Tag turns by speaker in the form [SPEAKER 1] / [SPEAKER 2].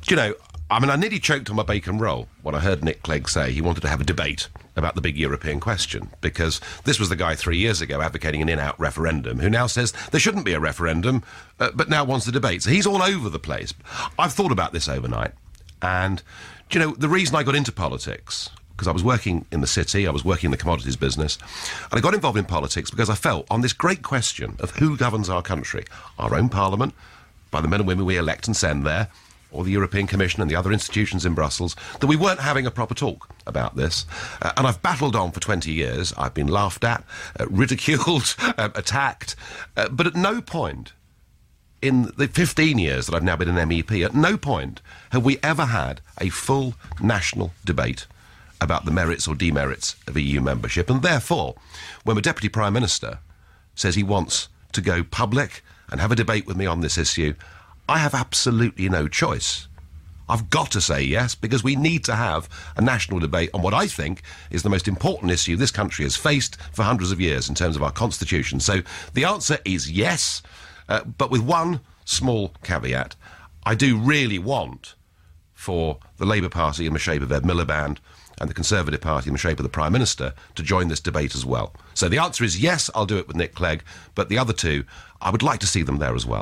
[SPEAKER 1] Do you know, I mean, I nearly choked on my bacon roll when I heard Nick Clegg say he wanted to have a debate about the big European question, because this was the guy 3 years ago advocating an in-out referendum who now says there shouldn't be a referendum, but now wants the debate. So he's all over the place. I've thought about this overnight, and, do you know, the reason I got into politics, because I was working in the city, I was working in the commodities business, and I got involved in politics because I felt on this great question of who governs our country, our own parliament, by the men and women we elect and send there, or the European Commission and the other institutions in Brussels, that we weren't having a proper talk about this. And I've battled on for 20 years. I've been laughed at, ridiculed, attacked, but at no point in the 15 years that I've now been an MEP, at no point have we ever had a full national debate about the merits or demerits of EU membership. And therefore, when the Deputy Prime Minister says he wants to go public and have a debate with me on this issue, I have absolutely no choice. I've got to say yes, because we need to have a national debate on what I think is the most important issue this country has faced for hundreds of years in terms of our constitution. So the answer is yes, but with one small caveat. I do really want for the Labour Party in the shape of Ed Miliband and the Conservative Party in the shape of the Prime Minister to join this debate as well. So the answer is yes, I'll do it with Nick Clegg, but the other two, I would like to see them there as well.